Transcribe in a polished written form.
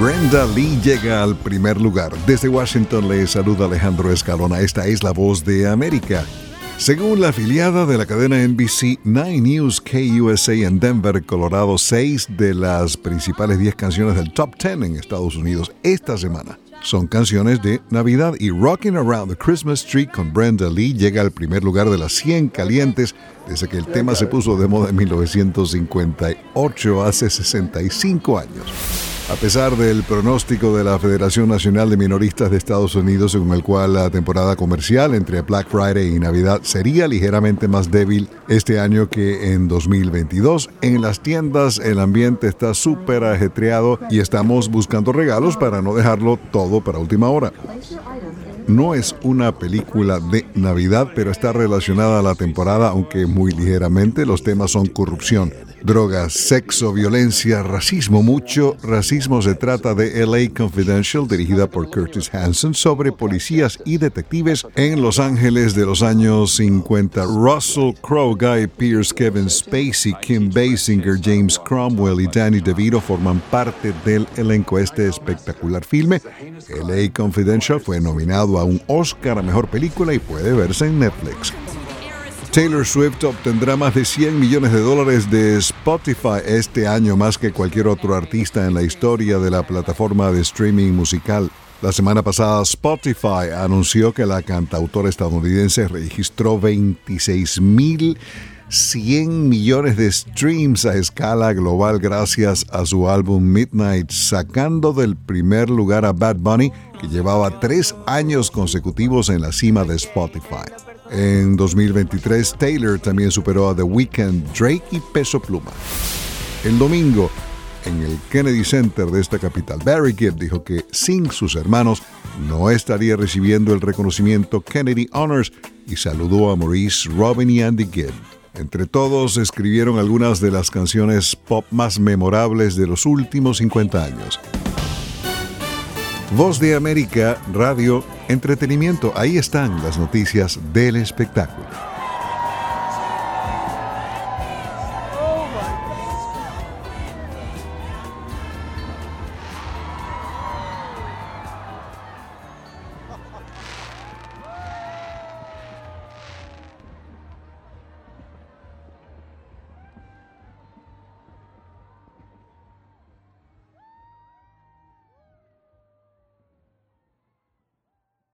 Brenda Lee llega al primer lugar. Desde Washington le saluda Alejandro Escalona. Esta es La Voz de América. Según la afiliada de la cadena NBC 9 News KUSA en Denver, Colorado, 6 de las principales 10 canciones del Top 10 en Estados Unidos esta semana son canciones de Navidad, y Rockin' Around the Christmas Tree con Brenda Lee llega al primer lugar de las 100 calientes desde que el tema se puso de moda en 1958, hace 65 años. A pesar del pronóstico de la Federación Nacional de Minoristas de Estados Unidos, según el cual la temporada comercial entre Black Friday y Navidad sería ligeramente más débil este año que en 2022, en las tiendas el ambiente está súper ajetreado y estamos buscando regalos para no dejarlo todo para última hora. No es una película de Navidad, pero está relacionada a la temporada, aunque muy ligeramente. Los temas son corrupción, drogas, sexo, violencia, racismo. Mucho racismo. Se trata de LA Confidential, dirigida por Curtis Hanson, sobre policías y detectives en Los Ángeles de los años 50. Russell Crowe, Guy Pearce, Kevin Spacey, Kim Basinger, James Cromwell y Danny DeVito forman parte del elenco. Este espectacular filme, LA Confidential, fue nominado a un Oscar a Mejor Película y puede verse en Netflix. Taylor Swift obtendrá más de $100 millones de Spotify este año, más que cualquier otro artista en la historia de la plataforma de streaming musical. La semana pasada, Spotify anunció que la cantautora estadounidense registró 26.100 millones de streams a escala global gracias a su álbum Midnight, sacando del primer lugar a Bad Bunny, que llevaba 3 años consecutivos en la cima de Spotify. En 2023, Taylor también superó a The Weeknd, Drake y Peso Pluma. El domingo, en el Kennedy Center de esta capital, Barry Gibb dijo que sin sus hermanos no estaría recibiendo el reconocimiento Kennedy Honors y saludó a Maurice, Robin y Andy Gibb. Entre todos escribieron algunas de las canciones pop más memorables de los últimos 50 años. Voz de América, radio, entretenimiento, ahí están las noticias del espectáculo.